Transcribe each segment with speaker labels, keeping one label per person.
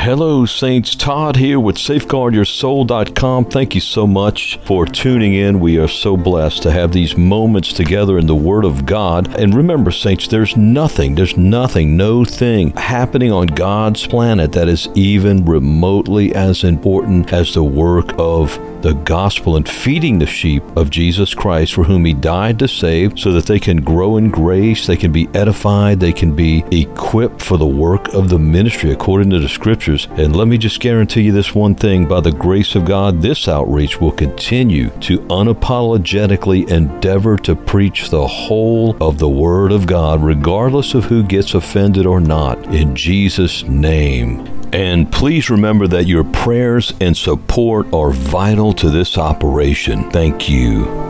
Speaker 1: Hello, Saints. Todd here with SafeguardYourSoul.com. Thank you so much for tuning in. We are so blessed to have these moments together in the Word of God. And remember, Saints, there's nothing, no thing happening on God's planet that is even remotely as important as the work of the gospel and feeding the sheep of Jesus Christ, for whom He died to save, so that they can grow in grace, they can be edified, they can be equipped for the work of the ministry according to the Scriptures. And let me just guarantee you this one thing: by the grace of God, this outreach will continue to unapologetically endeavor to preach the whole of the Word of God, regardless of who gets offended or not, in Jesus' name. And please remember that your prayers and support are vital to this operation. Thank you.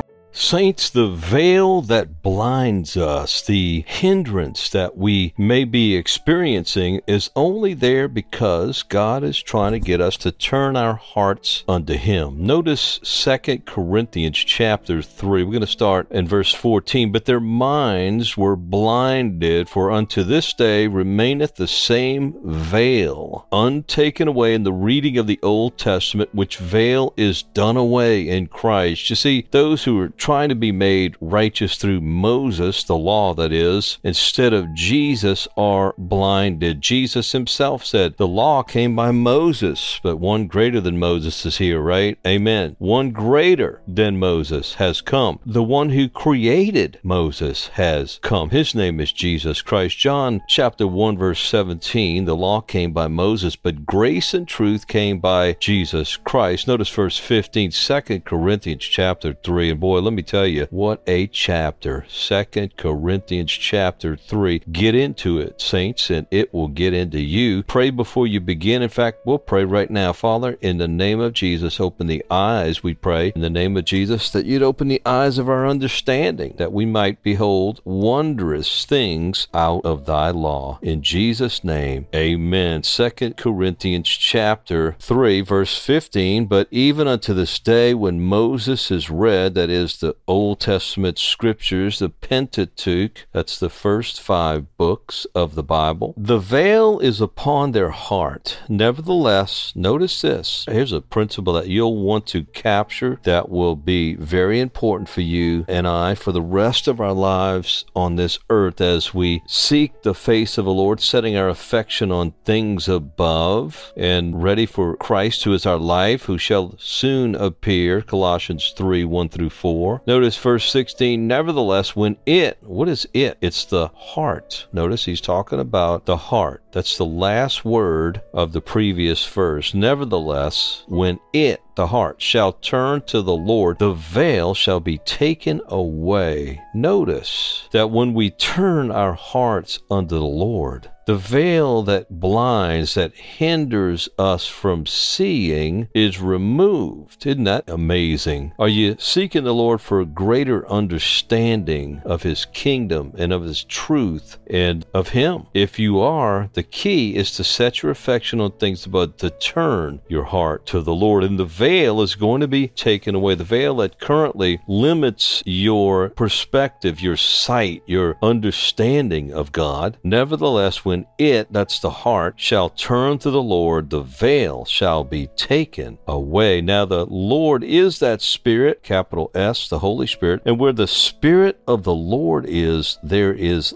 Speaker 1: Saints, the veil that blinds us, the hindrance that we may be experiencing, is only there because God is trying to get us to turn our hearts unto Him. Notice 2 Corinthians chapter 3. We're going to start in verse 14. But their minds were blinded, for unto this day remaineth the same veil, untaken away in the reading of the Old Testament, which veil is done away in Christ. You see, those who are trying to be made righteous through Moses, the law that is, instead of Jesus, are blinded. Jesus Himself said, the law came by Moses, but one greater than Moses is here, right? Amen. One greater than Moses has come. The one who created Moses has come. His name is Jesus Christ. John chapter 1 verse 17, the law came by Moses, but grace and truth came by Jesus Christ. Notice verse 15, 2 Corinthians chapter 3, and boy, let me tell you, what a chapter. 2 Corinthians chapter 3. Get into it, saints, and it will get into you. Pray before you begin. In fact, we'll pray right now. Father, in the name of Jesus, open the eyes, we pray, in the name of Jesus, that You'd open the eyes of our understanding, that we might behold wondrous things out of Thy law. In Jesus' name, amen. 2 Corinthians chapter 3, verse 15, but even unto this day when Moses is read, that is the Old Testament Scriptures, the Pentateuch, that's the first 5 books of the Bible, the veil is upon their heart. Nevertheless, notice this. Here's a principle that you'll want to capture that will be very important for you and I for the rest of our lives on this earth as we seek the face of the Lord, setting our affection on things above and ready for Christ, who is our life, who shall soon appear. Colossians 3, 1 through 4. Notice verse 16, nevertheless, when what is it? It's the heart. Notice he's talking about the heart. That's the last word of the previous verse. Nevertheless, when the heart, shall turn to the Lord, the veil shall be taken away. Notice that when we turn our hearts unto the Lord, the veil that blinds, that hinders us from seeing, is removed. Isn't that amazing? Are you seeking the Lord for a greater understanding of His kingdom and of His truth and of Him? If you are, the key is to set your affection on things above, to turn your heart to the Lord. And the veil is going to be taken away. The veil that currently limits your perspective, your sight, your understanding of God. Nevertheless, when that's the heart, shall turn to the Lord, the veil shall be taken away. Now the Lord is that Spirit, capital S, the Holy Spirit, and where the Spirit of the Lord is, there is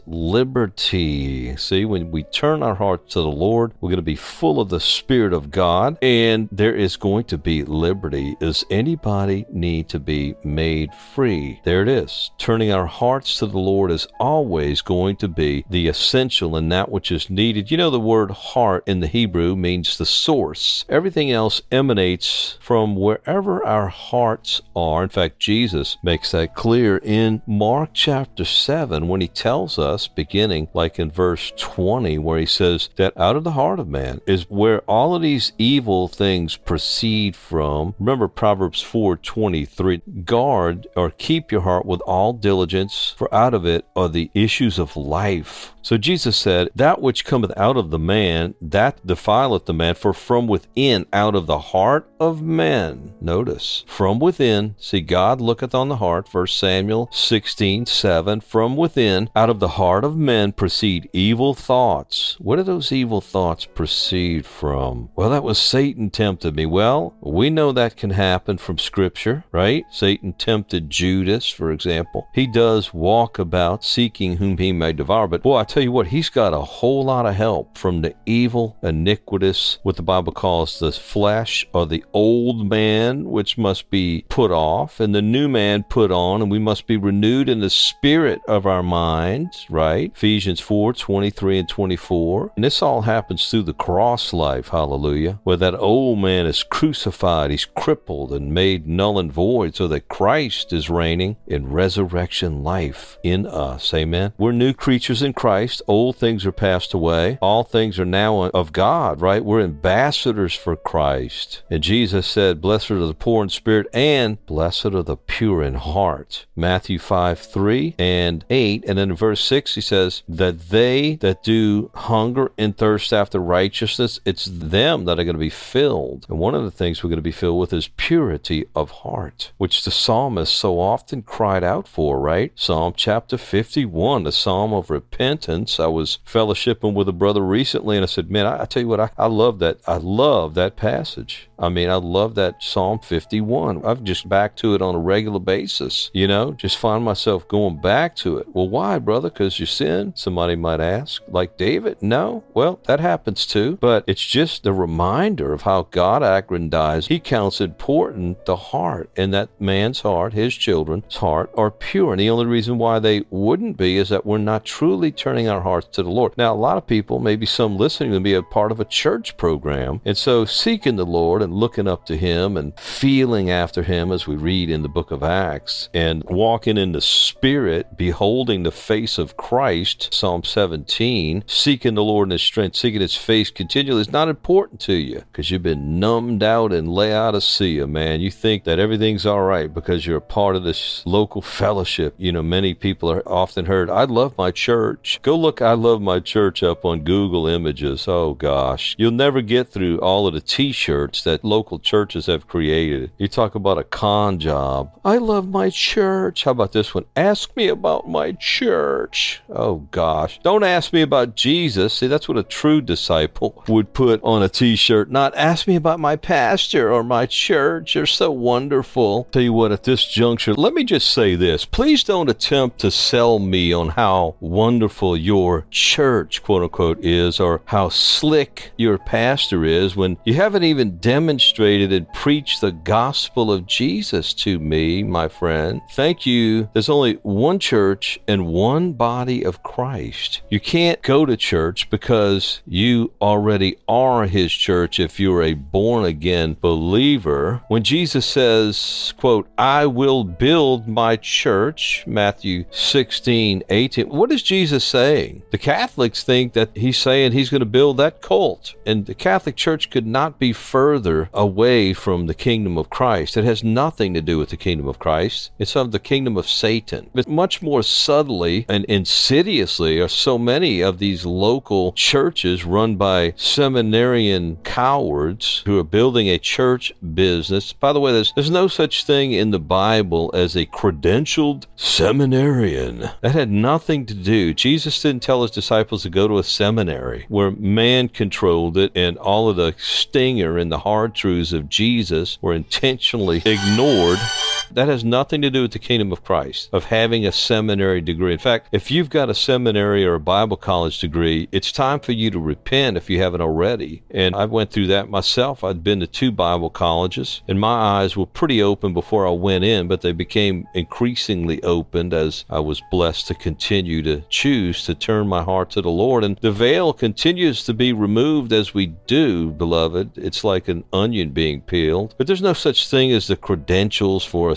Speaker 1: liberty. See, when we turn our hearts to the Lord, we're going to be full of the Spirit of God, and there is going to be liberty. Does anybody need to be made free? There it is. Turning our hearts to the Lord is always going to be the essential and that which is needed. You know, the word heart in the Hebrew means the source. Everything else emanates from wherever our hearts are. In fact, Jesus makes that clear in Mark chapter 7 when He tells us, beginning like in verse 20, where He says that out of the heart of man is where all of these evil things proceed from. Remember Proverbs 4:23, guard or keep your heart with all diligence, for out of it are the issues of life. So Jesus said, that which cometh out of the man, that defileth the man, for from within, out of the heart of men, notice, from within, see, God looketh on the heart, 1 Samuel 16:7, from within, out of the heart of men proceed evil thoughts. Where do those evil thoughts proceed from? Well, that was Satan tempted me. Well, we know that can happen from Scripture, right? Satan tempted Judas, for example. He does walk about seeking whom he may devour, but boy, I tell you what, he's got a whole lot of help from the evil, iniquitous, what the Bible calls the flesh, or the old man, which must be put off, and the new man put on, and we must be renewed in the spirit of our minds, right? Ephesians 4:23 and 24. And this all happens through the cross life, hallelujah, where that old man is crucified, he's crippled and made null and void, so that Christ is reigning in resurrection life in us. Amen. We're new creatures in Christ. Old things are passed away. All things are now of God, right? We're ambassadors for Christ. And Jesus said, blessed are the poor in spirit, and blessed are the pure in heart. Matthew 5:3 and 8. And then in verse 6, he says, that they that do hunger and thirst after righteousness, it's them that are going to be filled. And one of the things we're going to be filled with is purity of heart, which the psalmist so often cried out for, right? Psalm chapter 51, the psalm of repentance. I was fellowshipping with a brother recently, and I said, man, I tell you what, I love that. I love that passage. I mean, I love that Psalm 51. I've just back to it on a regular basis, just find myself going back to it. Well, why, brother? Because you sin? Somebody might ask. Like David? No. Well, that happens too. But it's just a reminder of how God aggrandized. He counts important the heart, and that man's heart, his children's heart, are pure. And the only reason why they wouldn't be is that we're not truly turning our hearts to the Lord. Now, a lot of people, maybe some listening, will be a part of a church program. And so seeking the Lord and looking up to him and feeling after him, as we read in the book of Acts, and walking in the Spirit, beholding the face of Christ, Psalm 17, seeking the Lord in his strength, seeking his face continually is not important to you because you've been numbed out in Laodicea, man. You think that everything's all right because you're a part of this local fellowship. Many people are often heard, I love my church. Go look I love my church up on Google Images. Oh gosh, you'll never get through all of the t-shirts that local churches have created. You talk about a con job. I love my church. How about this one? Ask me about my church. Oh gosh. Don't ask me about Jesus. See, that's what a true disciple would put on a t-shirt. Not ask me about my pastor or my church. They're so wonderful. Tell you what, at this juncture, let me just say this. Please don't attempt to sell me on how wonderful your church, quote unquote, is, or how slick your pastor is, when you haven't even demonstrated and preached the gospel of Jesus to me, my friend. Thank you. There's only one church and one body of Christ. You can't go to church because you already are his church if you're a born-again believer. When Jesus says, quote, I will build my church, Matthew 16:18, what is Jesus saying? The Catholics think that he's saying he's going to build that cult, and the Catholic Church could not be further away from the kingdom of Christ. It has nothing to do with the kingdom of Christ. It's of the kingdom of Satan. But much more subtly and insidiously are so many of these local churches run by seminarian cowards who are building a church business. By the way, there's no such thing in the Bible as a credentialed seminarian. That had nothing to do. Jesus didn't tell his disciples to go to a seminary where man controlled it, and all of the stinger and the hard truths of Jesus were intentionally ignored. That has nothing to do with the kingdom of Christ, of having a seminary degree. In fact, if you've got a seminary or a Bible college degree, it's time for you to repent if you haven't already. And I went through that myself. I'd been to 2 Bible colleges, and my eyes were pretty open before I went in, but they became increasingly opened as I was blessed to continue to choose to turn my heart to the Lord. And the veil continues to be removed as we do, beloved. It's like an onion being peeled. But there's no such thing as the credentials for a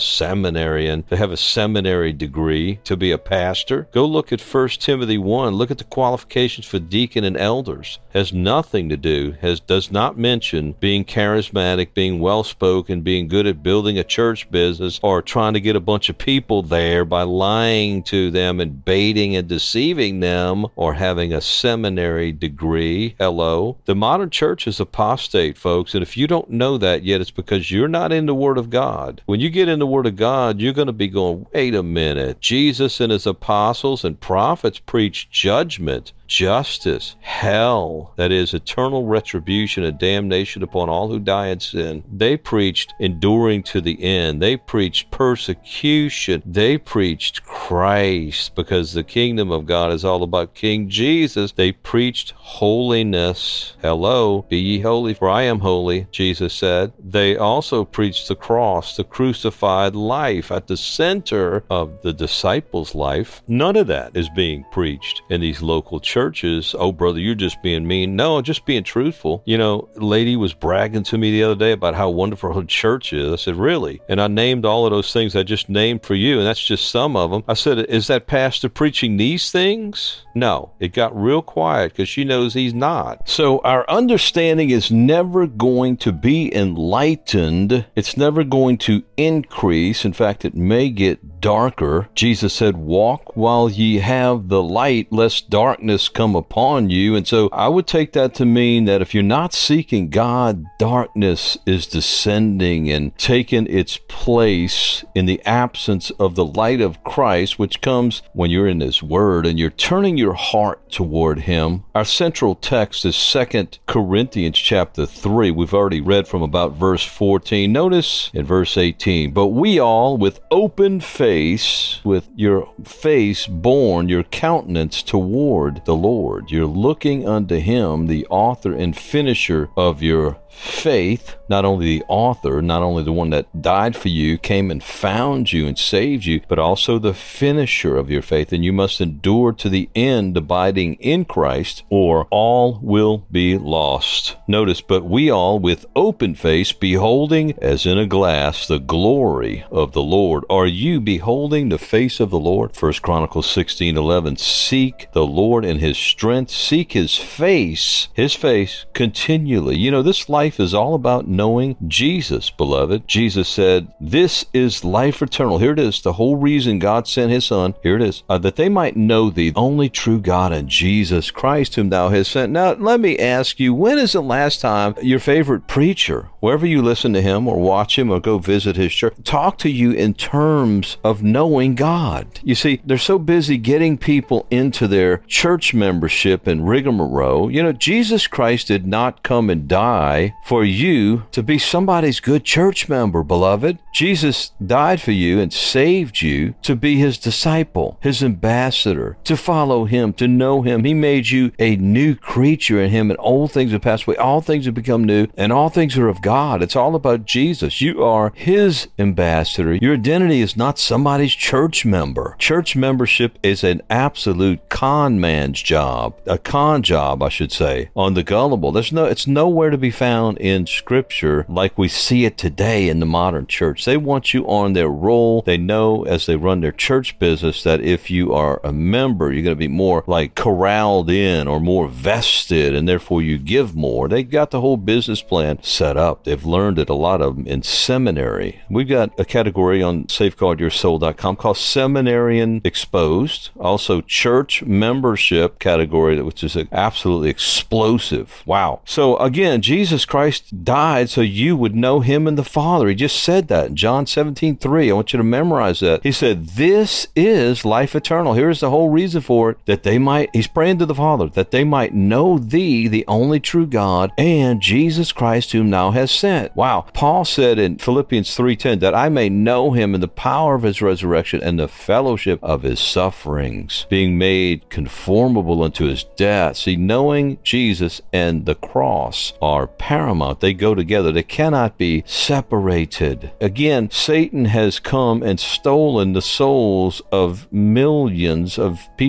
Speaker 1: seminarian, to have a seminary degree to be a pastor. Go look at 1 Timothy 1. Look at the qualifications for deacon and elders. Has nothing to do, does not mention being charismatic, being well-spoken, being good at building a church business, or trying to get a bunch of people there by lying to them and baiting and deceiving them, or having a seminary degree. Hello. The modern church is apostate, folks, and if you don't know that yet, it's because you're not in the Word of God. When you get in the Word of God, you're going to be going, wait a minute. Jesus and his apostles and prophets preached judgment, justice, hell, that is eternal retribution and damnation upon all who die in sin. They preached enduring to the end. They preached persecution. They preached Christ, because the kingdom of God is all about King Jesus. They preached holiness. Hello, be ye holy, for I am holy, Jesus said. They also preached the cross, the crucified life at the center of the disciples' life. None of that is being preached in these local churches. Oh, brother, you're just being mean. No, just being truthful. You know, a lady was bragging to me the other day about how wonderful her church is. I said, really? And I named all of those things I just named for you, and that's just some of them. I said, is that pastor preaching these things? No. It got real quiet because she knows he's not. So our understanding is never going to be enlightened. It's never going to increase. In fact, it may get darker. Jesus said, walk while ye have the light, lest darkness come upon you. And so I would take that to mean that if you're not seeking God, darkness is descending and taking its place in the absence of the light of Christ, which comes when you're in his word and you're turning your heart toward him. Our central text is 2 Corinthians chapter 3. We've already read from about verse 14. Notice in verse 18, but we all with open face, with your face borne, your countenance toward the Lord. You're looking unto him, the author and finisher of your faith. Not only the author, not only the one that died for you, came and found you and saved you, but also the finisher of your faith. And you must endure to the end, abiding in Christ, or all will be lost. Notice, but we all with open face, beholding as in a glass the glory of the Lord. Are you beholding the face of the Lord? 1 Chronicles 16:11. Seek the Lord in his strength. Seek his face continually. You know, this life is all about knowing Jesus, beloved. Jesus said, this is life eternal. Here it is. The whole reason God sent his son. Here it is. That they might know thee, only true God, and Jesus Christ, whom thou hast sent. Now, let me ask you, when is the last time your favorite preacher, wherever you listen to him or watch him or go visit his church, talk to you in terms of knowing God? You see, they're so busy getting people into their church membership and rigmarole. You know, Jesus Christ did not come and die for you to be somebody's good church member, beloved. Jesus died for you and saved you to be his disciple, his ambassador, to follow him, to know him. He made you a new creature in him, and old things have passed away. All things have become new, and all things are of God. It's all about Jesus. You are his ambassador. Your identity is not somebody's church member. Church membership is an absolute con man's job, a con job, I should say, on the gullible. It's nowhere to be found in Scripture like we see it today in the modern church. They want you on their roll. They know as they run their church business that if you are a member, you're going to be more like corralled in or more vested, and therefore you give more. They got the whole business plan set up. They've learned it, a lot of them, in seminary. We've got a category on safeguardyoursoul.com called Seminarian Exposed. Also, church membership category, which is absolutely explosive. Wow. So again, Jesus Christ died so you would know him and the Father. He just said that in John 17:3. I want you to memorize that. He said, this is life eternal. Here's the whole reason for it, that they might, he's praying to the Father, that they might know thee, the only true God, and Jesus Christ, whom thou hast sent. Wow. Paul said in Philippians 3:10, that I may know him in the power of his resurrection and the fellowship of his sufferings, being made conformable unto his death. See, knowing Jesus and the cross are paramount. They go together. They cannot be separated. Again, Satan has come and stolen the souls of millions of people. Jesus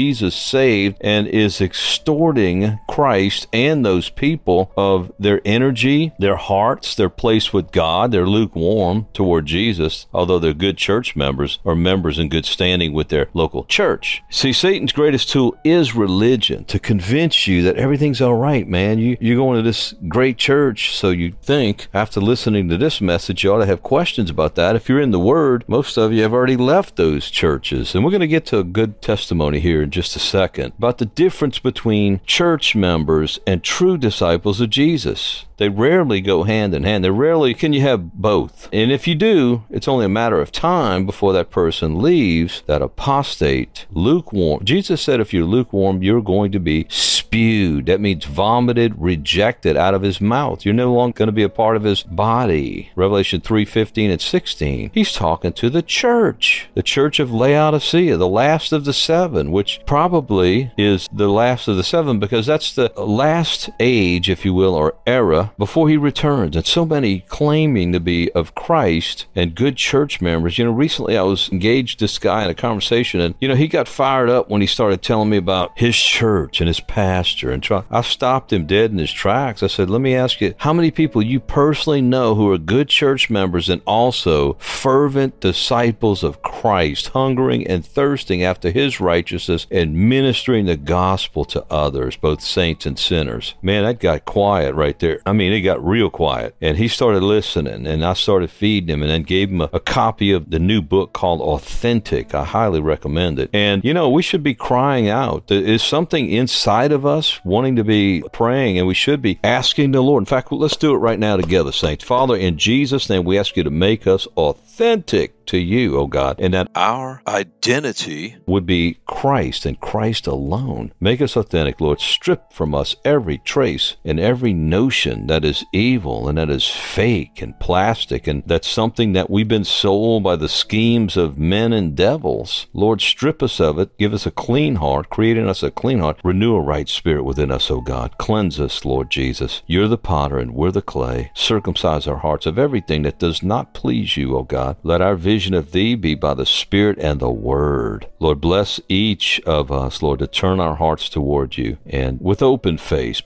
Speaker 1: Jesus saved and is extorting Christ and those people of their energy, their hearts, their place with God. They're lukewarm toward Jesus, although they're good church members or members in good standing with their local church. See, Satan's greatest tool is religion, to convince you that everything's all right, man. You're going to this great church, so you think after listening to this message you ought to have questions about that. If you're in the Word, most of you have already left those churches. And we're going to get to a good testimony here in just a second about the difference between church members and true disciples of Jesus. They rarely go hand in hand. They rarely can you have both. And if you do, it's only a matter of time before that person leaves, that apostate, lukewarm. Jesus said if you're lukewarm, you're going to be spewed. That means vomited, rejected out of his mouth. You're no longer going to be a part of his body. Revelation 3:15 and 16. He's talking to the church of Laodicea, the last of the seven, which probably is the last of the seven because that's the last age, if you will, or era before he returns. And so many claiming to be of Christ and good church members. Recently I was engaged this guy in a conversation, and he got fired up when he started telling me about his church and his pastor. And I stopped him dead in his tracks. I said, let me ask you, how many people you personally know who are good church members and also fervent disciples of Christ, hungering and thirsting after his righteousness and ministering the gospel to others, both saints and sinners? Man, that got quiet right there. It got real quiet. And he started listening, and I started feeding him, and then gave him a copy of the new book called Authentic. I highly recommend it. And, we should be crying out. There is something inside of us wanting to be praying, and we should be asking the Lord. In fact, let's do it right now together, saints. Father, in Jesus' name, we ask you to make us authentic to you, oh God, and that our identity would be Christ and Christ alone. Make us authentic, Lord. Strip from us every trace and every notion that is evil and that is fake and plastic, and that's something that we've been sold by the schemes of men and devils. Lord, strip us of it. Give us a clean heart, create in us a clean heart. Renew a right spirit within us, oh God. Cleanse us, Lord Jesus. You're the potter and we're the clay. Circumcise our hearts of everything that does not please you, oh God. Let our vision of thee be by the Spirit and the Word. Lord, bless each of us, Lord, to turn our hearts toward you and with open face,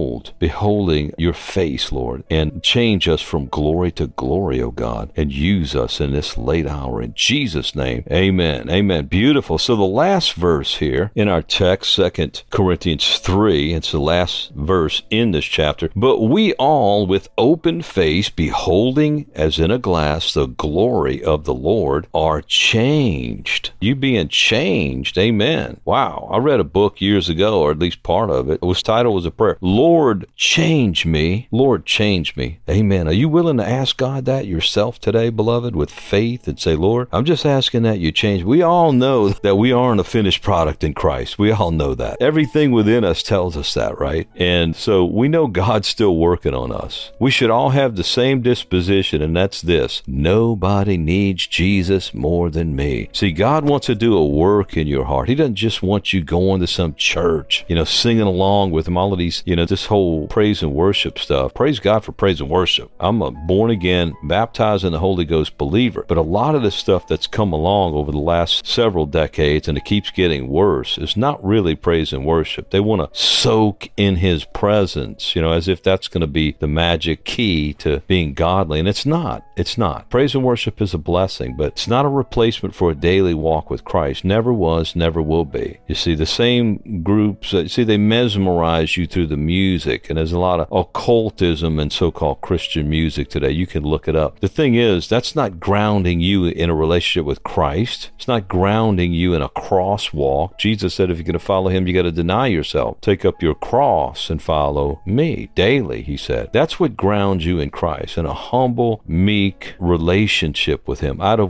Speaker 1: beholding your face, Lord, and change us from glory to glory, O God, and use us in this late hour. In Jesus' name, amen. Amen. Beautiful. So the last verse here in our text, 2 Corinthians 3, it's the last verse in this chapter. But we all with open face, beholding as in a glass the glory of the Lord, are changed. You being changed. Amen. Wow. I read a book years ago, or at least part of it. Its title was a prayer. Lord, change me. Lord, change me. Amen. Are you willing to ask God that yourself today, beloved, with faith, and say, Lord, I'm just asking that you change. We all know that we aren't a finished product in Christ. We all know that. Everything within us tells us that, right? And so we know God's still working on us. We should all have the same disposition, and that's this: nobody needs Jesus more than me. See, God wants to do a work in your heart. He doesn't just want you going to some church, singing along with him, all of these, this whole praise and worship stuff. Praise God for praise and worship. I'm a born again, baptized in the Holy Ghost believer. But a lot of the stuff that's come along over the last several decades, and it keeps getting worse, is not really praise and worship. They want to soak in his presence, as if that's going to be the magic key to being godly. And it's not. It's not. Praise and worship is a blessing, but it's not a replacement for a daily walk with Christ. Never was, never will be. You see, the same groups, they mesmerize you through the music, and there's a lot of occultism and so-called Christian music today. You can look it up. The thing is, that's not grounding you in a relationship with Christ. It's not grounding you in a crosswalk. Jesus said if you're going to follow him, you got to deny yourself. Take up your cross and follow me daily, he said. That's what grounds you in Christ, in a humble, meek relationship with him, out of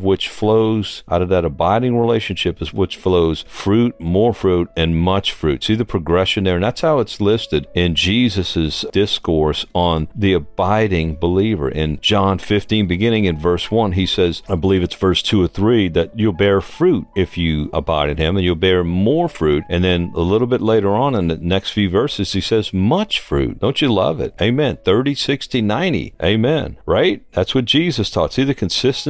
Speaker 1: that abiding relationship is which flows fruit, more fruit, and much fruit. See the progression there? And that's how it's listed in Jesus's discourse on the abiding believer. In John 15, beginning in verse 1, he says, I believe it's verse 2 or 3, that you'll bear fruit if you abide in him, and you'll bear more fruit. And then a little bit later on in the next few verses, he says, much fruit. Don't you love it? Amen. 30, 60, 90. Amen. Right? That's what Jesus taught. See the consistency across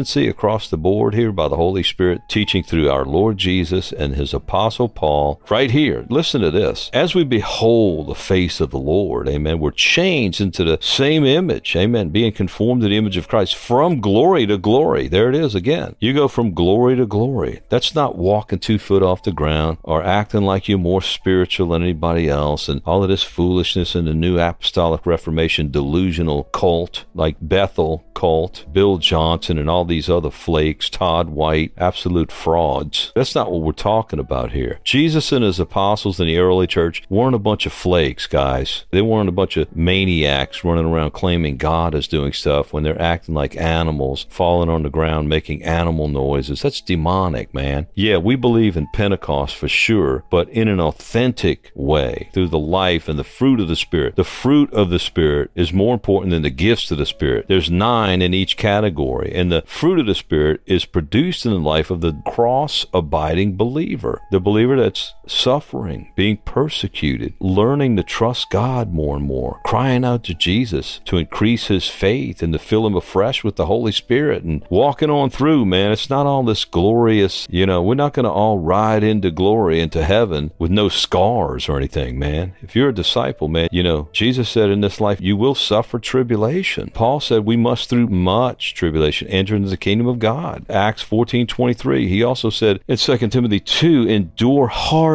Speaker 1: across the board here by the Holy Spirit, teaching through our Lord Jesus and his apostle Paul right here. Listen to this. As we behold the face of the Lord, amen, we're changed into the same image, amen, being conformed to the image of Christ from glory to glory. There it is again. You go from glory to glory. That's not walking 2 foot off the ground or acting like you're more spiritual than anybody else and all of this foolishness in the New Apostolic Reformation delusional cult like Bethel cult, Bill Johnson, and all these other flakes, Todd White, absolute frauds. That's not what we're talking about here. Jesus and his apostles in the early church weren't a bunch of flakes, guys. They weren't a bunch of maniacs running around claiming God is doing stuff when they're acting like animals, falling on the ground, making animal noises. That's demonic, man. Yeah, we believe in Pentecost for sure, but in an authentic way, through the life and the fruit of the Spirit. The fruit of the Spirit is more important than the gifts of the Spirit. There's 9 in each category, and the fruit of the Spirit is produced in the life of the cross-abiding believer, the believer that's suffering, being persecuted, learning to trust God more and more, crying out to Jesus to increase his faith and to fill him afresh with the Holy Spirit and walking on through, man. It's not all this glorious, we're not going to all ride into glory, into heaven with no scars or anything, man. If you're a disciple, man, Jesus said in this life you will suffer tribulation. Paul said we must through much tribulation enter into the kingdom of God. Acts 14:23. He also said in 2 Timothy 2, endure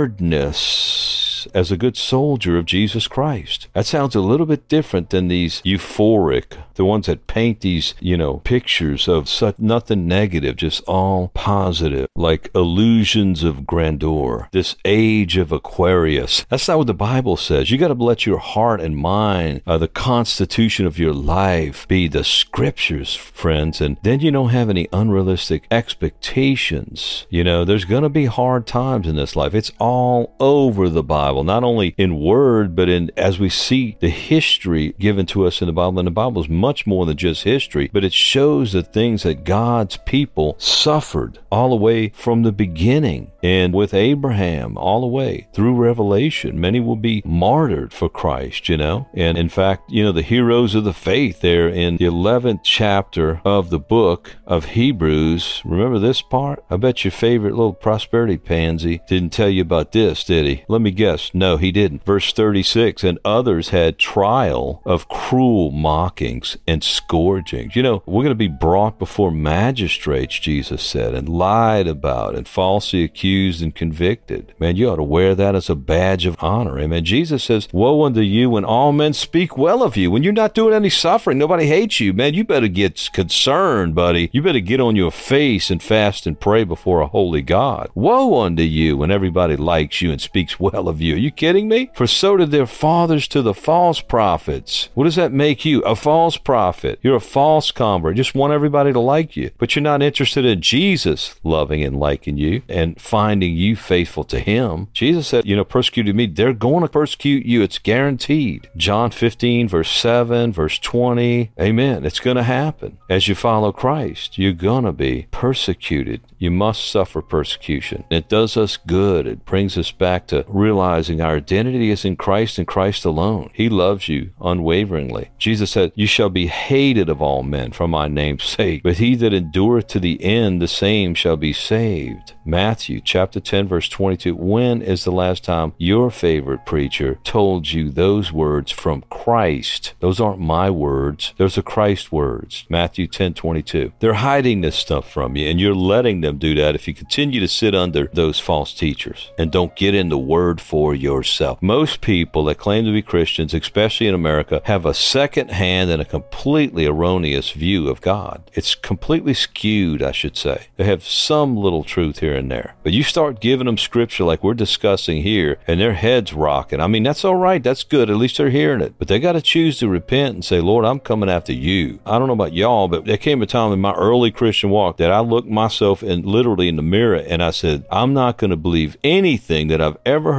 Speaker 1: hardness as a good soldier of Jesus Christ. That sounds a little bit different than these euphoric, the ones that paint these, pictures of such nothing negative, just all positive, like illusions of grandeur, this age of Aquarius. That's not what the Bible says. You got to let your heart and mind, the constitution of your life, be the scriptures, friends, and then you don't have any unrealistic expectations. There's going to be hard times in this life. It's all over the Bible, not only in word, but in as we see the history given to us in the Bible. And the Bible is much more than just history, but it shows the things that God's people suffered all the way from the beginning. And with Abraham, all the way through Revelation, many will be martyred for Christ, And in fact, the heroes of the faith there in the 11th chapter of the book of Hebrews. Remember this part? I bet your favorite little prosperity pansy didn't tell you about this, did he? Let me guess. No, he didn't. Verse 36, and others had trial of cruel mockings and scourgings. We're going to be brought before magistrates, Jesus said, and lied about and falsely accused and convicted. Man, you ought to wear that as a badge of honor. Amen. Jesus says, woe unto you when all men speak well of you. When you're not doing any suffering, nobody hates you. Man, you better get concerned, buddy. You better get on your face and fast and pray before a holy God. Woe unto you when everybody likes you and speaks well of you. Are you kidding me? For so did their fathers to the false prophets. What does that make you? A false prophet. You're a false convert. You just want everybody to like you. But you're not interested in Jesus loving and liking you and finding you faithful to him. Jesus said, persecuted me. They're going to persecute you. It's guaranteed. John 15, verse 7, verse 20. Amen. It's going to happen. As you follow Christ, you're going to be persecuted. You must suffer persecution. It does us good. It brings us back to realizing our identity is in Christ and Christ alone. He loves you unwaveringly. Jesus said, you shall be hated of all men for my name's sake, but he that endureth to the end, the same shall be saved. Matthew chapter 10, verse 22. When is the last time your favorite preacher told you those words from Christ? Those aren't my words. Those are Christ's words. Matthew 10:22. They're hiding this stuff from you, and you're letting them do that if you continue to sit under those false teachers and don't get in the word for yourself. Most people that claim to be Christians, especially in America, have a second-hand and a completely erroneous view of God. It's completely skewed, I should say. They have some little truth here and there. But you start giving them scripture like we're discussing here, and their head's rocking. I mean, that's all right. That's good. At least they're hearing it. But they got to choose to repent and say, Lord, I'm coming after you. I don't know about y'all, but there came a time in my early Christian walk that I looked myself literally in the mirror, and I said, I'm not going to believe anything that I've ever heard or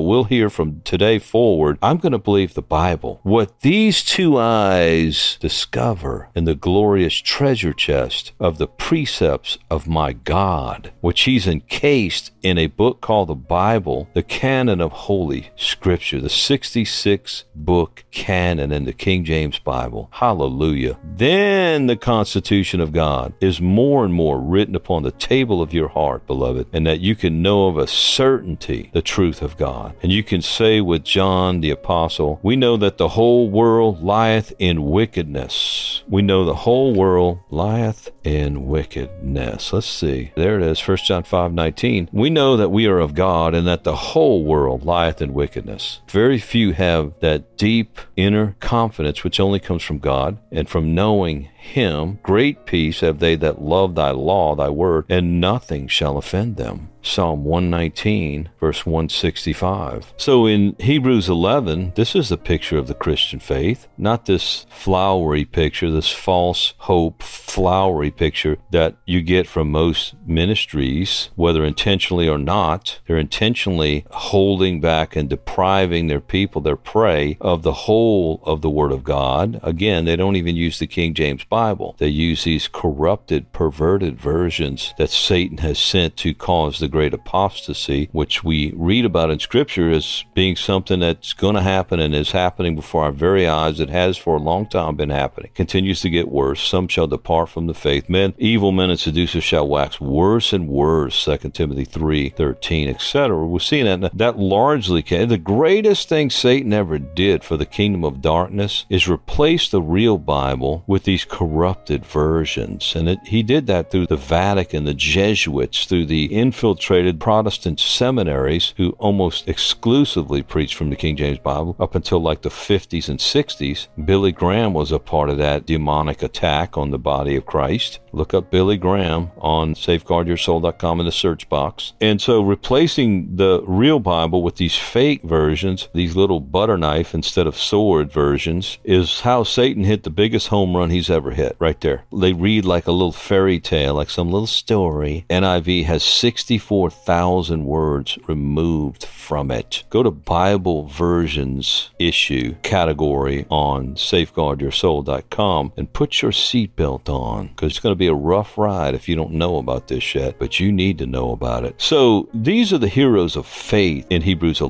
Speaker 1: we'll hear from today forward, I'm going to believe the Bible. What these two eyes discover in the glorious treasure chest of the precepts of my God, which he's encased in a book called the Bible, the canon of Holy Scripture, the 66 book canon in the King James Bible. Hallelujah. Then the constitution of God is more and more written upon the table of your heart, beloved, and that you can know of a certainty the truth of God. And you can say with John the Apostle, we know that the whole world lieth in wickedness. We know the whole world lieth in wickedness. Let's see. There it is, 1 John 5:19. We know that we are of God and that the whole world lieth in wickedness. Very few have that deep inner confidence which only comes from God and from knowing him. Great peace have they that love thy law, thy word, and nothing shall offend them. Psalm 119, verse 165. So in Hebrews 11, this is a picture of the Christian faith, not this flowery picture, this false hope, flowery picture that you get from most ministries, whether intentionally or not. They're intentionally holding back and depriving their people, their prey, of the whole of the Word of God. Again, they don't even use the King James Bible. They use these corrupted, perverted versions that Satan has sent to cause the great apostasy, which we read about in Scripture as being something that's going to happen and is happening before our very eyes. It has for a long time been happening. Continues to get worse. Some shall depart from the faith. Men, evil men and seducers shall wax worse and worse. 2 Timothy 3:13, etc. We're seeing that largely came. The greatest thing Satan ever did for the kingdom of darkness is replace the real Bible with these corrupted versions. And he did that through the Vatican, the Jesuits, through the infiltrated Protestant seminaries who almost exclusively preached from the King James Bible up until like the 50s and 60s. Billy Graham was a part of that demonic attack on the body of Christ. Look up Billy Graham on safeguardyoursoul.com in the search box. And so replacing the real Bible with these fake versions, these little butter knife instead of sword versions, is how Satan hit the biggest home run he's ever hit, right there. They read like a little fairy tale, like some little story. NIV has 64,000 words removed from it. Go to Bible versions issue category on safeguardyoursoul.com and put your seatbelt on, because it's going to be a rough ride if you don't know about this yet, but you need to know about it. So these are the heroes of faith in Hebrews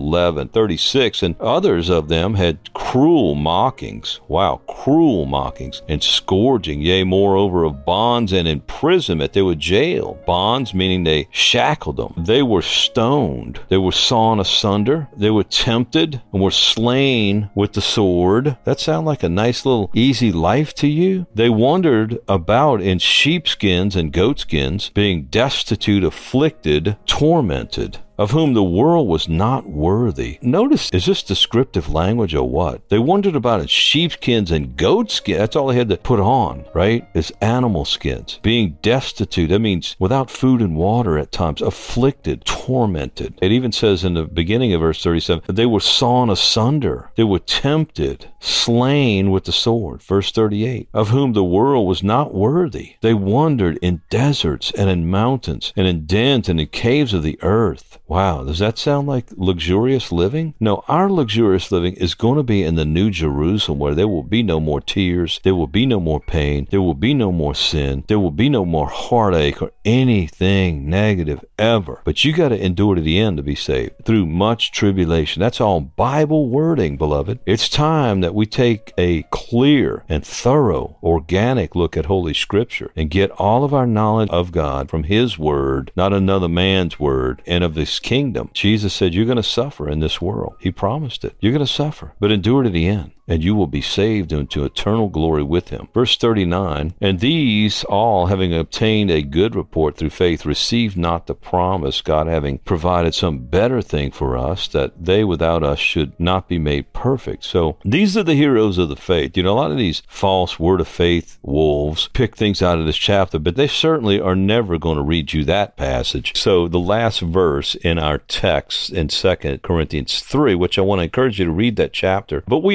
Speaker 1: 11:36, and others of them had cruel mockings. Wow, cruel mockings and scourging, yea, moreover, of bonds and imprisonment. They were jailed. Bonds meaning they shackled them. They were stoned. They were sawn asunder. They were tempted and were slain with the sword. That sound like a nice little easy life to you? They wandered about in sheepskins and goatskins, being destitute, afflicted, tormented, of whom the world was not worthy. Notice, is this descriptive language or what? They wandered about in sheepskins and goatskins. That's all they had to put on, right? It's animal skins. Being destitute, that means without food and water at times, afflicted, tormented. It even says in the beginning of verse 37, that they were sawn asunder. They were tempted, slain with the sword. Verse 38, of whom the world was not worthy. They wandered in deserts and in mountains and in dens and in caves of the earth. Wow, does that sound like luxurious living? No, our luxurious living is going to be in the New Jerusalem, where there will be no more tears, there will be no more pain, there will be no more sin, there will be no more heartache or anything negative ever. But you got to endure to the end to be saved through much tribulation. That's all Bible wording, beloved. It's time that we take a clear and thorough, organic look at Holy Scripture and get all of our knowledge of God from His Word, not another man's word, and of this kingdom. Jesus said, you're going to suffer in this world. He promised it. You're going to suffer, but endure to the end, and you will be saved into eternal glory with Him. Verse 39, and these all, having obtained a good report through faith, received not the promise, God having provided some better thing for us, that they without us should not be made perfect. So these are the heroes of the faith. You know, a lot of these false word of faith wolves pick things out of this chapter, but they certainly are never going to read you that passage. So the last verse in our text in 2 Corinthians 3, which I want to encourage you to read that chapter, but we all with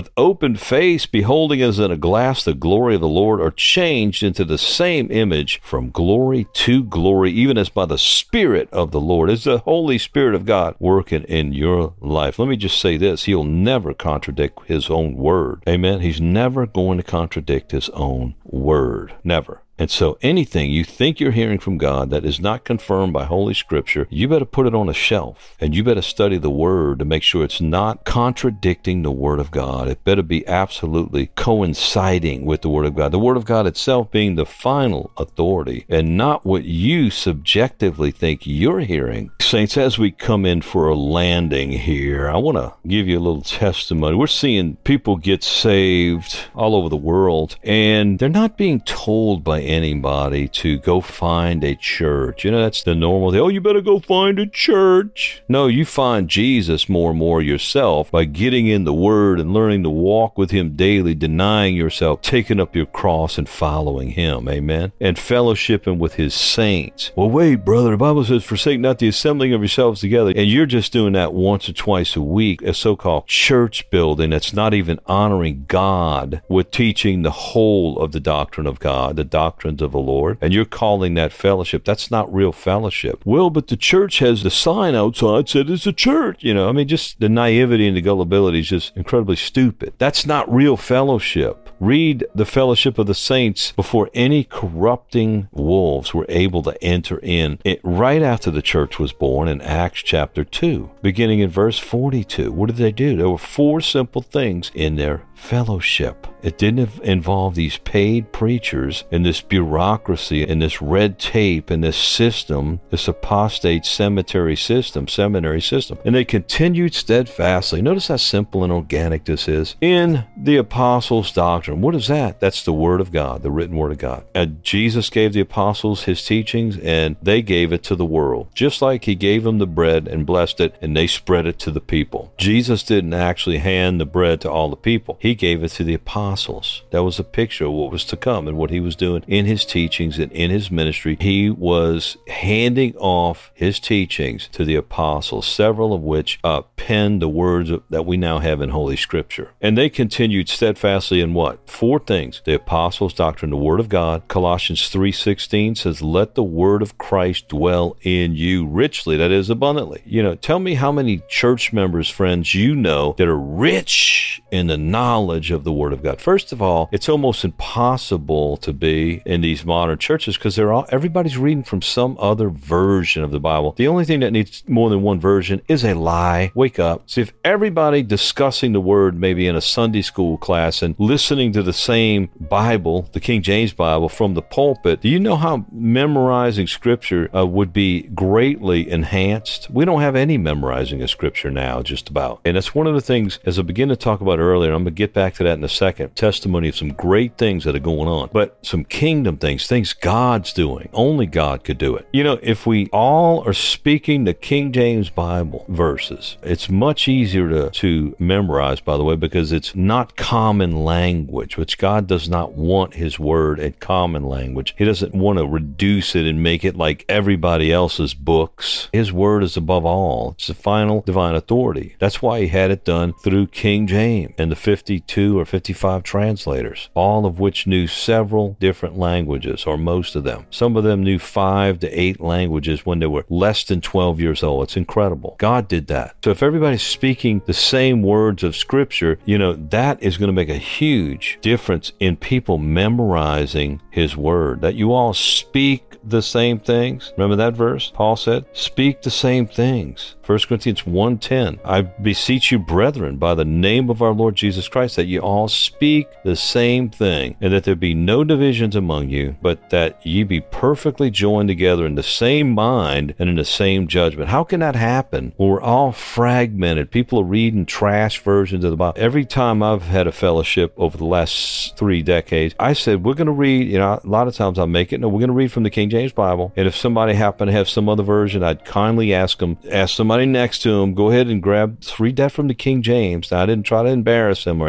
Speaker 1: with open face, beholding as in a glass the glory of the Lord, are changed into the same image from glory to glory, even as by the Spirit of the Lord. Is the Holy Spirit of God working in your life? Let me just say this. He'll never contradict his own word. Amen. He's never going to contradict his own word. Never. And so anything you think you're hearing from God that is not confirmed by Holy Scripture, you better put it on a shelf, and you better study the Word to make sure it's not contradicting the Word of God. It better be absolutely coinciding with the Word of God. The Word of God itself being the final authority and not what you subjectively think you're hearing. Saints, as we come in for a landing here, I want to give you a little testimony. We're seeing people get saved all over the world, and they're not being told by anybody to go find a church. You know, that's the normal thing. Oh, you better go find a church. No, you find Jesus more and more yourself by getting in the Word and learning to walk with Him daily, denying yourself, taking up your cross and following Him. Amen. And fellowshipping with His saints. Well, wait, brother, the Bible says, forsake not the assembling of yourselves together. And you're just doing that once or twice a week, a so-called church building that's not even honoring God with teaching the whole of the doctrine of God, the doctrines of the Lord, and you're calling that fellowship. That's not real fellowship. Well, but the church has the sign outside said it's a church. You know, I mean, just the naivety and the gullibility is just incredibly stupid. That's not real fellowship. Read the fellowship of the saints before any corrupting wolves were able to enter in. Right after the church was born in Acts chapter 2, beginning in verse 42. What did they do? There were 4 simple things in their fellowship. It didn't involve these paid preachers and this bureaucracy and this red tape and this system, this apostate seminary system. And they continued steadfastly. Notice how simple and organic this is. In the apostles' doctrine. What is that? That's the Word of God, the written Word of God. And Jesus gave the apostles His teachings, and they gave it to the world. Just like He gave them the bread and blessed it, and they spread it to the people. Jesus didn't actually hand the bread to all the people. He gave it to the apostles. That was a picture of what was to come and what He was doing in His teachings and in His ministry. He was handing off His teachings to the apostles, several of which penned the words that we now have in Holy Scripture. And they continued steadfastly in what? 4 things. The apostles' doctrine, the Word of God. Colossians 3:16 says, let the Word of Christ dwell in you richly, that is abundantly. You know, tell me how many church members, friends, you know that are rich in the knowledge of the Word of God. First of all, it's almost impossible to be in these modern churches because everybody's reading from some other version of the Bible. The only thing that needs more than one version is a lie. Wake up. See, if everybody discussing the Word maybe in a Sunday school class and listening to the same Bible, the King James Bible, from the pulpit, do you know how memorizing Scripture would be greatly enhanced? We don't have any memorizing of Scripture now, just about. And that's one of the things, as I begin to talk about earlier, I'm going to get back to that in a second, testimony of some great things that are going on, but some kingdom things God's doing. Only God could do it. You know, if we all are speaking the King James Bible verses, it's much easier to memorize, by the way, because it's not common language, which God does not want His Word in common language. He doesn't want to reduce it and make it like everybody else's books. His Word is above all. It's the final divine authority. That's why He had it done through King James and the 52 or 55 translators, all of which knew several different languages, or most of them. Some of them knew 5 to 8 languages when they were less than 12 years old. It's incredible. God did that. So if everybody's speaking the same words of Scripture, you know, that is going to make a huge difference in people memorizing His Word. That you all speak the same things. Remember that verse? Paul said, speak the same things. 1 Corinthians 1:10, I beseech you, brethren, by the name of our Lord Jesus Christ, that ye all speak the same thing, and that there be no divisions among you, but that ye be perfectly joined together in the same mind and in the same judgment. How can that happen when we're all fragmented? People are reading trash versions of the Bible. Every time I've had a fellowship over the last 3 decades, I said, we're going to read, you know, a lot of times I'll make it, no, we're going to read from the King James Bible. And if somebody happened to have some other version, I'd kindly ask somebody next to him, go ahead and read that from the King James. Now, I didn't try to embarrass him or anything.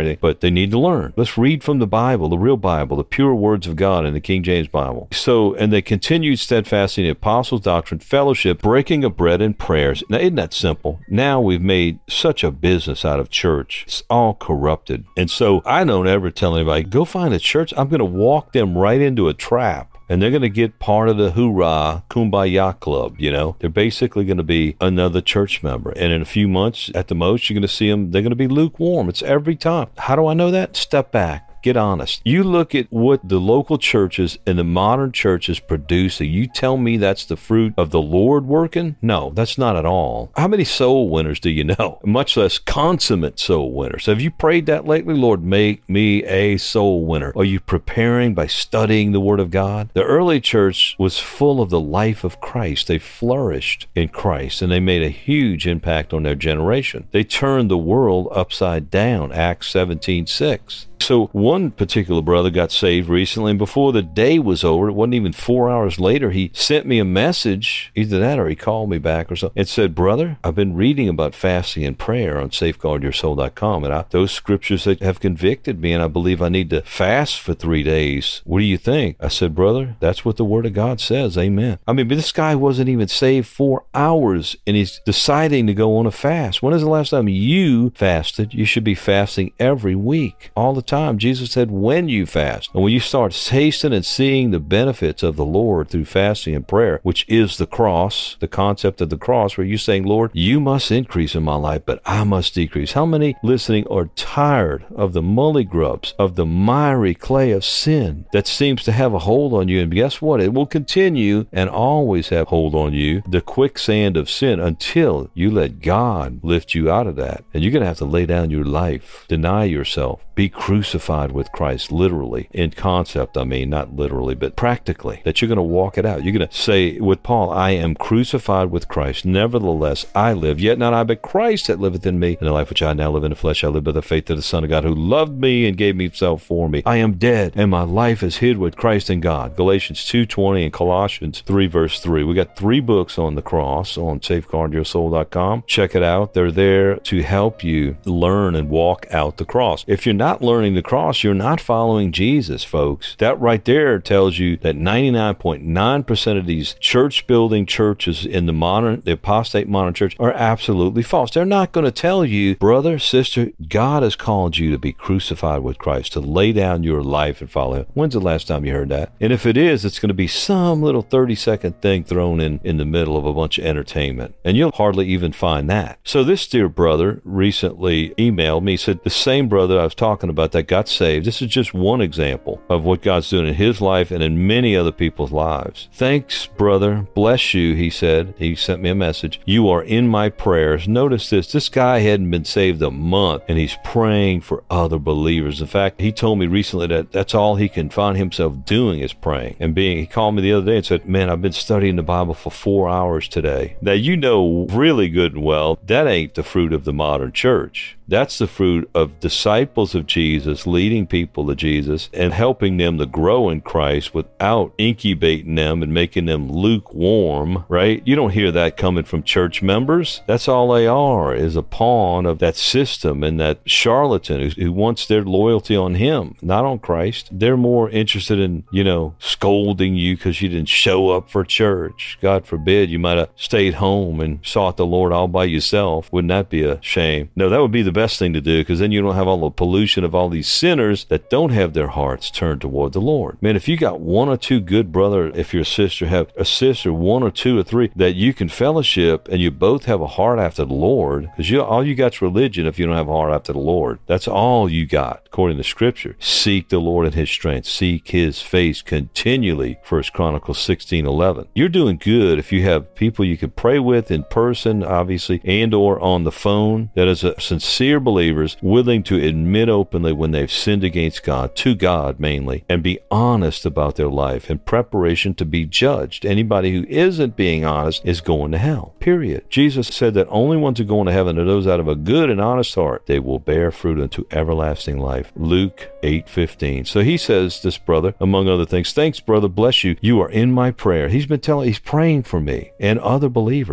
Speaker 1: anything, but they need to learn. Let's read from the Bible, the real Bible, the pure words of God in the King James Bible. So, and they continued steadfastly in the apostles' doctrine, fellowship, breaking of bread, and prayers. Now, isn't that simple? Now we've made such a business out of church. It's all corrupted. And so I don't ever tell anybody, go find a church. I'm going to walk them right into a trap. And they're going to get part of the hoorah, kumbaya club, you know. They're basically going to be another church member. And in a few months, at the most, you're going to see them, they're going to be lukewarm. It's every time. How do I know that? Step back. Get honest. You look at what the local churches and the modern churches produce, and you tell me that's the fruit of the Lord working? No, that's not at all. How many soul winners do you know? Much less consummate soul winners. Have you prayed that lately? Lord, make me a soul winner. Are you preparing by studying the Word of God? The early church was full of the life of Christ. They flourished in Christ, and they made a huge impact on their generation. They turned the world upside down, Acts 17:6. So one particular brother got saved recently, and before the day was over, it wasn't even 4 hours later, he sent me a message, either that or he called me back or something, and said, brother, I've been reading about fasting and prayer on safeguardyoursoul.com, and those scriptures that have convicted me, and I believe I need to fast for 3 days. What do you think? I said, brother, that's what the Word of God says. Amen. I mean, but this guy wasn't even saved 4 hours, and he's deciding to go on a fast. When is the last time you fasted? You should be fasting every week, all the time. Jesus said, when you fast, and when you start tasting and seeing the benefits of the Lord through fasting and prayer, which is the cross, the concept of the cross, where you're saying, Lord, you must increase in my life, but I must decrease. How many listening are tired of the mully grubs, of the miry clay of sin that seems to have a hold on you? And guess what? It will continue and always have hold on you, the quicksand of sin, until you let God lift you out of that. And you're going to have to lay down your life, deny yourself, be crucified with Christ, literally, in concept, I mean, not literally, but practically, that you're going to walk it out. You're going to say with Paul, I am crucified with Christ. Nevertheless, I live, yet not I, but Christ that liveth in me. In the life which I now live in the flesh, I live by the faith of the Son of God, who loved me and gave himself for me. I am dead, and my life is hid with Christ in God. Galatians 2:20 and Colossians 3, verse 3. We got 3 books on the cross on safeguardyoursoul.com. Check it out. They're there to help you learn and walk out the cross. If you're not learning the cross, you're not following Jesus, folks. That right there tells you that 99.9% of these church-building churches in the apostate modern church are absolutely false. They're not going to tell you, brother, sister, God has called you to be crucified with Christ, to lay down your life and follow him. When's the last time you heard that? And if it is, it's going to be some little 30-second thing thrown in the middle of a bunch of entertainment. And you'll hardly even find that. So this dear brother recently emailed me, said the same brother I was talking about that got saved. This is just one example of what God's doing in his life and in many other people's lives. Thanks, brother. Bless you, he said. He sent me a message. You are in my prayers. Notice this. This guy hadn't been saved a month, and he's praying for other believers. In fact, he told me recently that that's all he can find himself doing is praying. And he called me the other day and said, man, I've been studying the Bible for 4 hours today. Now, you know really good and well, that ain't the fruit of the modern church. That's the fruit of disciples of Jesus, leading people to Jesus and helping them to grow in Christ without incubating them and making them lukewarm, right? You don't hear that coming from church members. That's all they are, is a pawn of that system and that charlatan who wants their loyalty on him, not on Christ. They're more interested in, scolding you because you didn't show up for church. God forbid you might have stayed home and sought the Lord all by yourself. Wouldn't that be a shame? No, that would be the best thing to do, because then you don't have all the pollution of all these sinners that don't have their hearts turned toward the Lord. Man, if you got one or two good brother, if your sister have a sister, 1 or 2 or 3 that you can fellowship and you both have a heart after the Lord, because all you got's religion if you don't have a heart after the Lord. That's all you got, according to Scripture. Seek the Lord in his strength. Seek his face continually, 1 Chronicles 16:11. You're doing good if you have people you can pray with in person, obviously, and or on the phone, that is a sincere believers willing to admit openly when they've sinned against God, to God mainly, and be honest about their life in preparation to be judged. Anybody who isn't being honest is going to hell, period. Jesus said that only ones who go into heaven are those out of a good and honest heart. They will bear fruit unto everlasting life. Luke 8:15. So he says, this brother, among other things, thanks, brother, bless you. You are in my prayer. He's praying for me and other believers.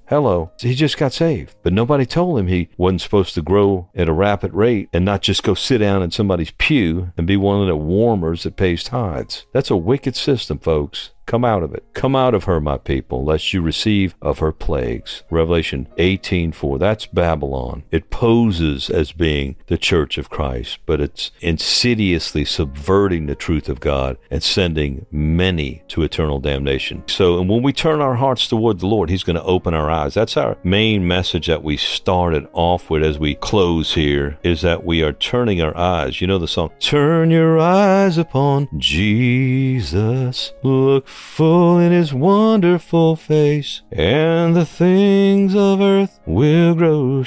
Speaker 1: Hello. He just got saved. But nobody told him he wasn't supposed to grow at a rapid rate and not just go sit down in somebody's pew and be one of the warmers that pays tithes. That's a wicked system, folks. Come out of it. Come out of her, my people, lest you receive of her plagues. Revelation 18:4. That's Babylon. It poses as being the church of Christ, but it's insidiously subverting the truth of God and sending many to eternal damnation. So, and when we turn our hearts toward the Lord, He's going to open our eyes. That's our main message that we started off with as we close here, is that we are turning our eyes. You know the song, turn your eyes upon Jesus. Look full in His wonderful face, and the things of earth will grow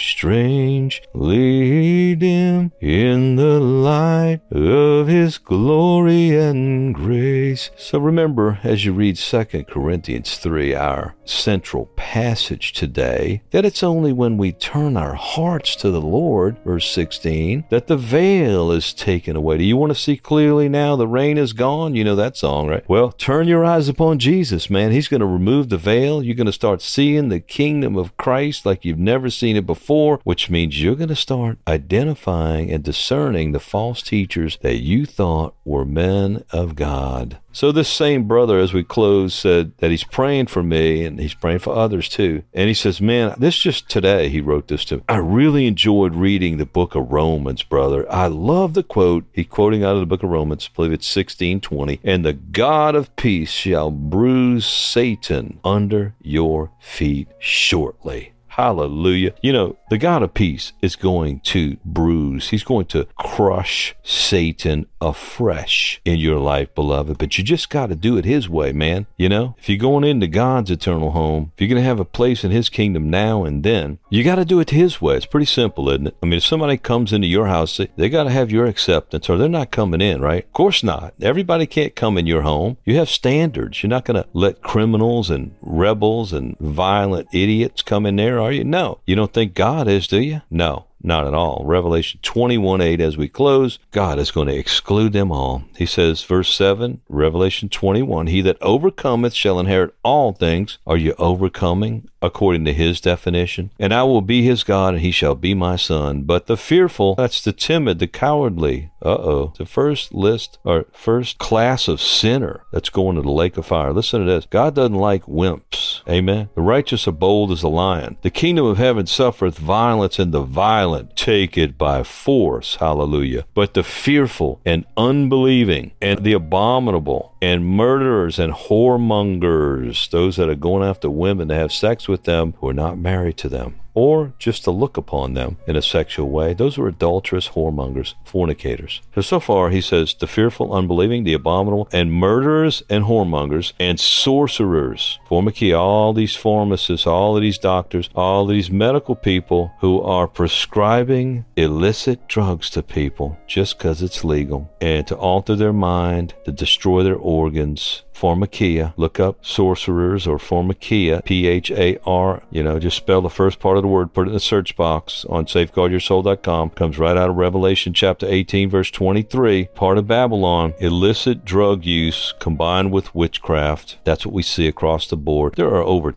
Speaker 1: strangely dim in the light of His glory and grace. So remember, as you read 2 Corinthians 3, our central passage today, that it's only when we turn our hearts to the Lord, verse 16, that the veil is taken away. Do you want to see clearly now? The rain is gone. You know that song, right? Well, turn your eyes upon Jesus, man. He's going to remove the veil. You're going to start seeing the kingdom of Christ like you've never seen it before, which means you're going to start identifying and discerning the false teachers that you thought were men of God. So this same brother, as we close, said that he's praying for me and he's praying for others too. And he says, man, this just today, he wrote this to me. I really enjoyed reading the book of Romans, brother. I love the quote. He's quoting out of the book of Romans, I believe it's 16:20. And the God of peace shall bruise Satan under your feet shortly. Hallelujah. You know, the God of peace is going to bruise. He's going to crush Satan afresh in your life, beloved. But you just got to do it His way, man. You know, if you're going into God's eternal home, if you're going to have a place in His kingdom now and then, you got to do it His way. It's pretty simple, isn't it? I mean, if somebody comes into your house, they got to have your acceptance or they're not coming in, right? Of course not. Everybody can't come in your home. You have standards. You're not going to let criminals and rebels and violent idiots come in there, are you? No. You don't think God is, do you? No. Not at all. Revelation 21:8, as we close, God is going to exclude them all. He says, verse 7, Revelation 21, he that overcometh shall inherit all things. Are you overcoming according to His definition? And I will be his God, and he shall be my son. But the fearful, that's the timid, the cowardly, the first list or first class of sinner that's going to the lake of fire. Listen to this. God doesn't like wimps. Amen. The righteous are bold as a lion. The kingdom of heaven suffereth violence, and the violent take it by force. Hallelujah. But the fearful and unbelieving and the abominable and murderers and whoremongers, those that are going after women to have sex with them who are not married to them, or just to look upon them in a sexual way, those are adulterous, whoremongers, fornicators. So far, he says, the fearful, unbelieving, the abominable, and murderers and whoremongers, and sorcerers, pharmakia, all these pharmacists, all of these doctors, all of these medical people who are prescribing illicit drugs to people just because it's legal, and to alter their mind, to destroy their organs. Pharmakia. Look up sorcerers or pharmakia, P-H-A-R, just spell the first part of the word, put it in the search box on safeguardyoursoul.com. Comes right out of Revelation chapter 18, verse 23. Part of Babylon, illicit drug use combined with witchcraft. That's what we see across the board. There are over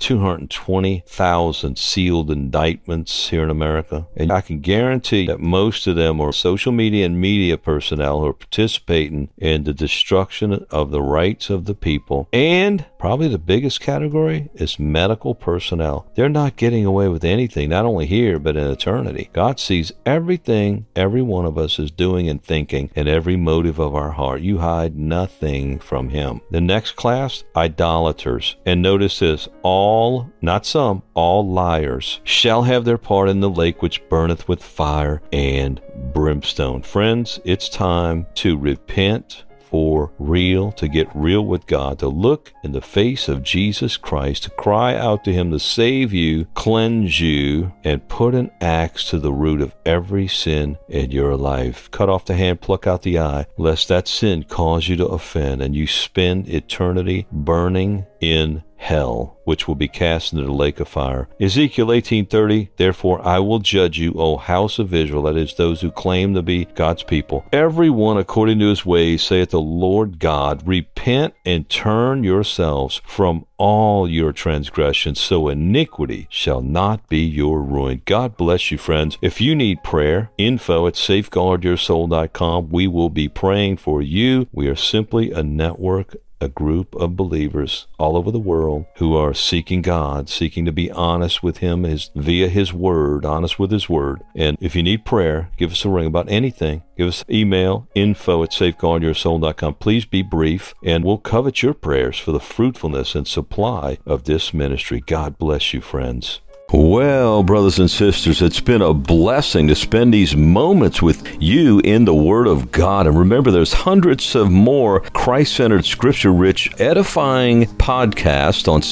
Speaker 1: 220,000 sealed indictments here in America. And I can guarantee that most of them are social media and media personnel who are participating in the destruction of the rights of the people. And probably the biggest category is medical personnel. They're not getting away with anything, not only here, but in eternity. God sees everything every one of us is doing and thinking, and every motive of our heart. You hide nothing from Him. The next class, idolaters. And notice this, all, not some, all liars shall have their part in the lake which burneth with fire and brimstone. Friends, it's time to repent for real, to get real with God, to look in the face of Jesus Christ, to cry out to Him to save you, cleanse you, and put an axe to the root of every sin in your life. Cut off the hand, pluck out the eye, lest that sin cause you to offend and you spend eternity burning in hell, which will be cast into the lake of fire. Ezekiel 18:30, therefore I will judge you, O house of Israel, that is, those who claim to be God's people, every one according to his ways, saith the Lord God, repent and turn yourselves from all your transgressions, so iniquity shall not be your ruin. God bless you, friends. If you need prayer, info@safeguardyoursoul.com. We will be praying for you. We are simply a network, a group of believers all over the world who are seeking God, seeking to be honest with him via his word, honest with his word. And if you need prayer, give us a ring about anything. Give us email, info@safeguardyoursoul.com. Please be brief, and we'll covet your prayers for the fruitfulness and supply of this ministry. God bless you, friends. Well, brothers and sisters, it's been a blessing to spend these moments with you in the Word of God. And remember, there's hundreds of more Christ-centered, scripture-rich, edifying podcasts on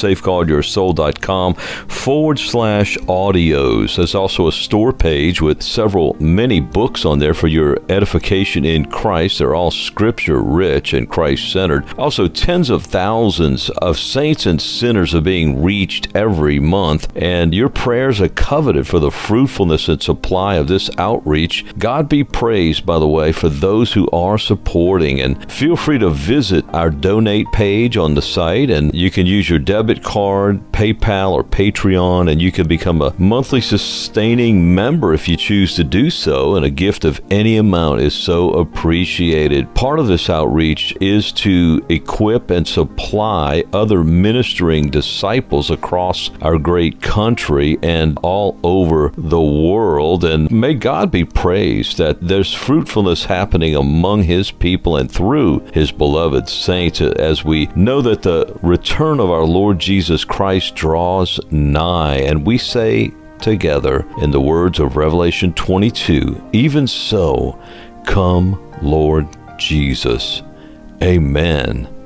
Speaker 1: safeguardyoursoul.com/audios. There's also a store page with many books on there for your edification in Christ. They're all scripture-rich and Christ-centered. Also, tens of thousands of saints and sinners are being reached every month, and your prayers are coveted for the fruitfulness and supply of this outreach. God be praised, by the way, for those who are supporting. And feel free to visit our donate page on the site, and you can use your debit card, PayPal, or Patreon, and you can become a monthly sustaining member if you choose to do so, and a gift of any amount is so appreciated. Part of this outreach is to equip and supply other ministering disciples across our great country and all over the world. And may God be praised that there's fruitfulness happening among his people and through his beloved saints, as we know that the return of our Lord Jesus Christ draws nigh. And we say together in the words of Revelation 22, even so, come, Lord Jesus. Amen.